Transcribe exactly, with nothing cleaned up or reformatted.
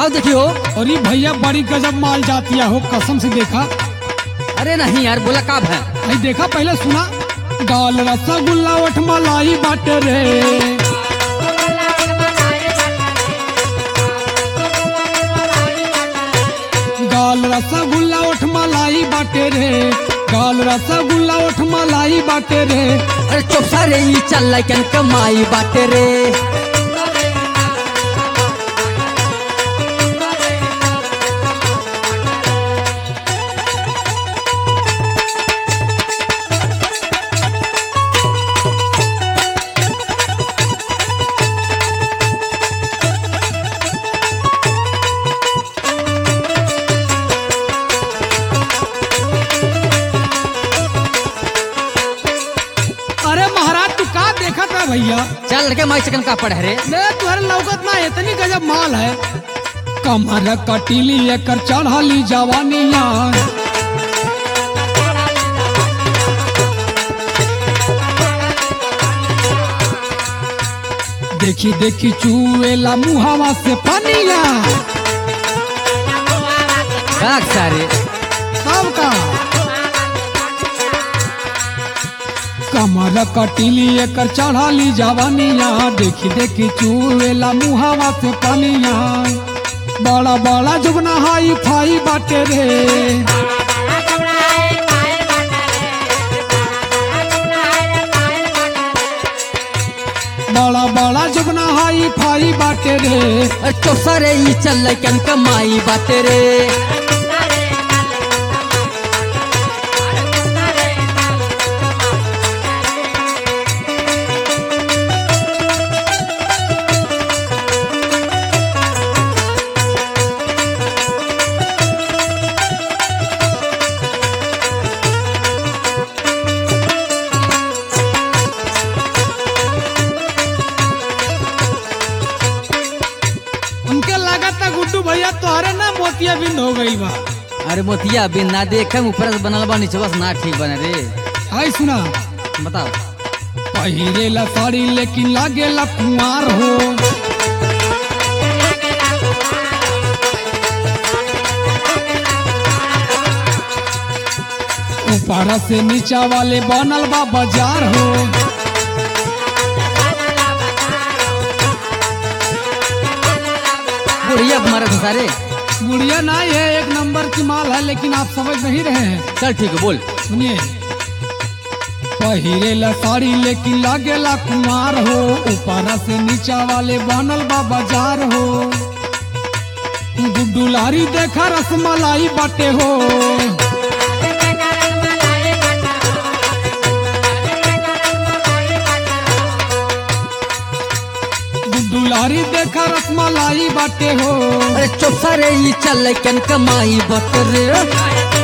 आओ देखियो। अरे भैया बड़ी गजब माल जाती है हो, कसम से देखा। अरे नहीं यार, बोला का है? भाई देखा, पहले सुना। गाल रसगुल्ला ओठ मलाई बाटे रे, गाल रसगुल्ला ओठ मलाई बाटे रे, गाल रसगुल्ला ओठ मलाई बाटे रे। अरे चुप सारे ई चल लइकन कमाई बाटे रे। अरे महाराज तू का देखा था भैया? चल लड़के माई चिकन का पड़ रे। ले तुहरे लौकत ना इतनी गजब माल है। कमर कटीली एकर चढ़ाली जवानिया, देखी देखी चुएला मुहावा से पनिया। का सारे सब का कमर कटीली एकर चढ़ाली जवानिया, देखी देखी चुएला मुहावा से पनिया। बड़ा बड़ा जुगना हाई फाई बाटे रे, बड़ा बड़ा जुगना हाई फाई बाटे रे। अरे चुप सारे ई चल लइकन कमाई बाटे रे। उनके लागत गुड्डू भैया तोहरे ना मोतिया बिंद हो गई बा। अरे मोतिया बिन ना देखे ऊपर से बनल बा, नीचे बस ना ठीक बने रे। आई सुना, बताओ। पहिरेला साड़ी लेकिन लागेला कुंवार हो, ऊपर से नीचा वाले बनल बा बाजार हो। बुढ़िया मारे थे सारे। गुड़िया ना ये एक नंबर की माल है, लेकिन आप समझ नहीं रहे हैं। चल ठीक है बोल। सुनिए, पहिरेला साड़ी लेकिन लागेला कुमार हो, ऊपर से नीचा वाले बनल बा बाजार हो। गुड्डू लारी देखा रसमलाई बाटे हो, गुड्डू लारी देखा रसमलाई बाटे हो। अरे चुप सारे ई चल लइकन कमाई बाटे रे।